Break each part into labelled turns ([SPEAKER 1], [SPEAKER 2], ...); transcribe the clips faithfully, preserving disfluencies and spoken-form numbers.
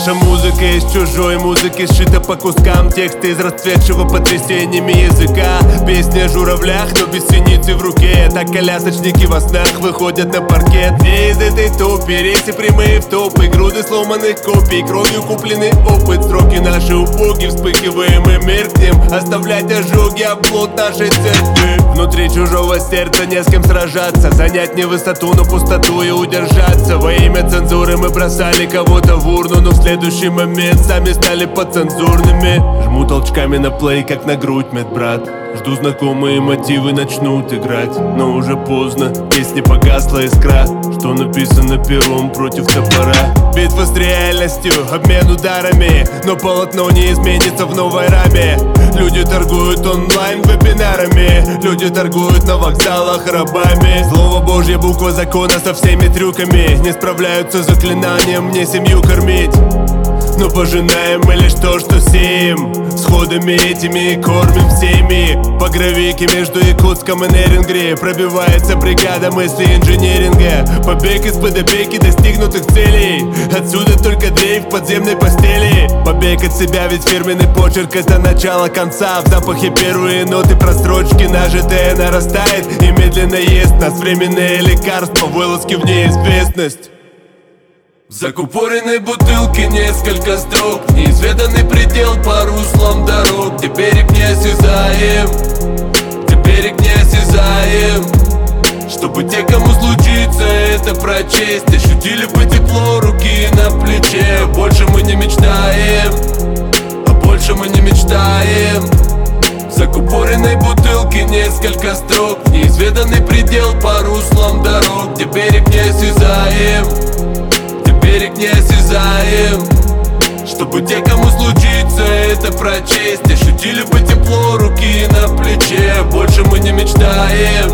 [SPEAKER 1] Наша музыка из чужой музыки сшита по кускам. Тексты из расцветшего потрясениями языка. Песни о журавлях, но без синицы в руке. Так колясочники во снах выходят на паркет. Где из этой топи рейсы прямые в топы, груды сломанных копий, кровью купленный опыт. Строки наши убоги, вспыхиваем и меркнем. Оставлять ожоги, оплот нашей церкви. Внутри чужого сердца не с кем сражаться. Занять не высоту, но пустоту и удержаться. Во имя цензуры мы бросали кого-то в урну, но в следующий момент сами стали подцензурными. Жму толчками на плей, как на грудь, медбрат. Жду знакомые мотивы начнут играть, но уже поздно, песни погасла искра. Что написано пером против топора. Битва с реальностью, обмен ударами, но полотно не изменится в новой раме. Люди торгуют онлайн вебинарами, люди торгуют на вокзалах рабами. Слово Божье, буква закона со всеми трюками. Не справляются с заклинанием мне семью кормить, но пожинаем мы лишь то, что сеем. Сходами этими кормим всеми. По гравийке между Якутском и Нерингри пробивается бригада мысли инжиниринга. Побег из-под опеки достигнутых целей. Отсюда только дрейф подземной постели. Побег от себя, ведь фирменный почерк — это начало конца. В запахе первые ноты просрочки нажитое нарастает и медленно ест нас временное лекарство, вылазки в неизвестность. В закупоренной бутылке несколько строк, неизведанный предел по руслам дорог. Где берег неосязаем, где берег неосязаем. Чтобы те, кому случится это прочесть, ощутили бы тепло руки на плече. Больше мы не мечтаем, а больше мы не мечтаем. В закупоренной бутылке несколько строк, неизведанный предел по руслам дорог. Где берег неосязаем, берег неосязаем. Чтобы те, кому случится это прочесть, ощутили бы тепло руки на плече. Больше мы не мечтаем,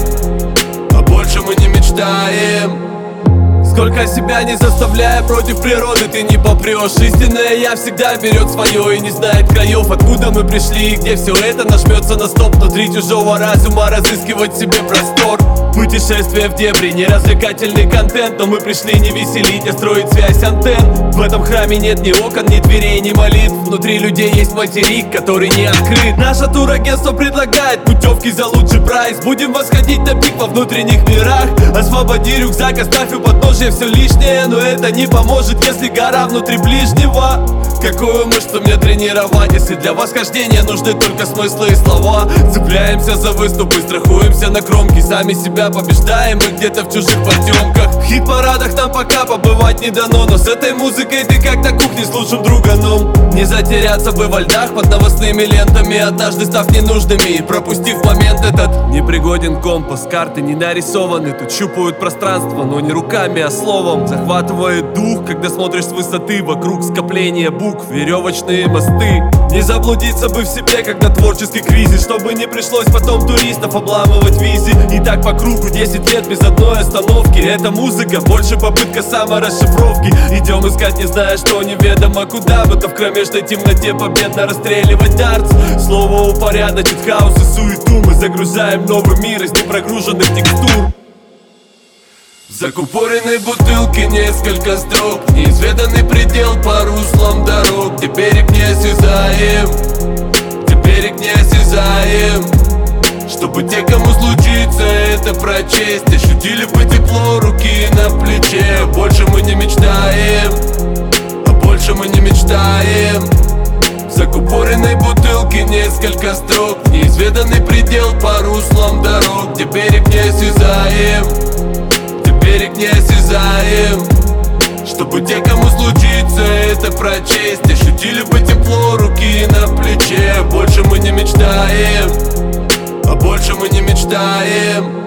[SPEAKER 1] а больше мы не мечтаем. Сколько себя не заставляя, против природы ты не попрешь. Истинное я всегда берет свое и не знает краев. Откуда мы пришли и где все это нажмется на стоп. Внутри чужого разума разыскивать себе простор. Путешествие в дебри, не развлекательный контент. Но мы пришли не веселить, а строить связь антенн. В этом храме нет ни окон, ни дверей, ни молитв. Внутри людей есть материк, который не открыт. Наше турагентство предлагает путевки за лучший прайс. Будем восходить на пик во внутренних мирах. Освободи рюкзак, оставь у подножия все лишнее. Но это не поможет, если гора внутри ближнего. Какую мышцу мне тренировать, если для восхождения нужны только смыслы и слова? Цепляемся за выступы, страхуемся на кромки. Сами себя побеждаем мы где-то в чужих потемках. В хит-парадах нам пока побывать не дано, но с этой музыкой ты как на кухне с лучшим друганом. Не затеряться бы во льдах под новостными лентами, однажды став ненужными и пропустив момент этот. Непригоден компас, карты не нарисованы. Тут щупают пространство, но не руками, а словом. Захватывает дух, когда смотришь с высоты. Вокруг скопления букв, веревочные мосты. Не заблудиться бы в себе, когда творческий кризис, чтобы не пришлось потом туристов обламывать визи. И так по кругу десять лет без одной остановки. Эта музыка больше попытка саморасшифровки. Идем искать, не зная, что неведомо куда. Будто в кромешной темноте победно расстреливать дартс. Слово упорядочит хаос и суету. Мы загружаем новый мир из непрогруженных текстур. В закупоренной бутылке несколько строк, неизведанный предел по руслам дорог. Где берег неосязаем, где берег неосязаем. Чтобы те, кому случится это прочесть, ощутили бы тепло руки на плече. Больше мы не мечтаем, а больше мы не мечтаем. В закупоренной бутылке несколько строк, неизведанный предел по руслам дорог. Где берег неосязаем, где берег неосязаем. Чтобы те, кому случится это прочесть, ощутили бы тепло руки на плече. Больше мы не мечтаем, а больше мы не мечтаем.